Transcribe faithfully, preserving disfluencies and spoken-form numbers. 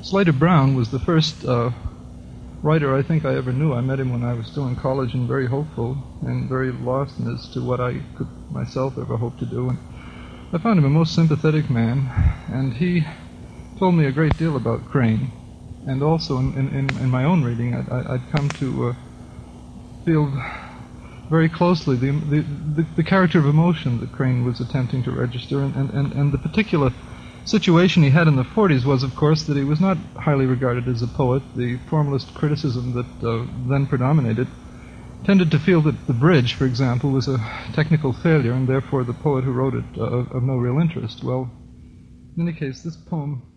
Slater Brown was the first uh, writer I think I ever knew. I met him when I was still in college and very hopeful and very lost as to what I could myself ever hope to do. And I found him a most sympathetic man, and he told me a great deal about Crane. And also in, in, in my own reading, I'd, I'd come to uh, feel very closely the, the, the, the character of emotion that Crane was attempting to register, and, and, and the particular situation he had in the forties was, of course, that he was not highly regarded as a poet. The formalist criticism that uh, then predominated tended to feel that The Bridge, for example, was a technical failure, and therefore the poet who wrote it uh, of, of no real interest. Well, in any case, this poem